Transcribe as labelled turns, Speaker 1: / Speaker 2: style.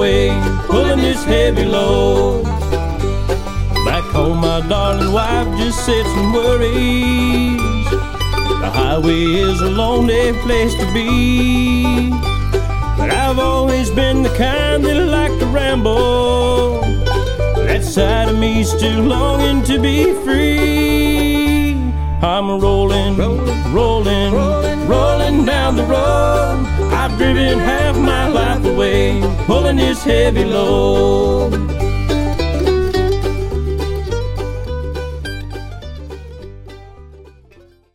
Speaker 1: away, pulling this heavy load. Back home, my darling wife just said some worries. The highway is a lonely place to be, but I've always been the kind that like to ramble. That side of me's still longing to be free. I'm rolling, rolling, rolling down the road. I've driven half my life away, pulling this heavy load.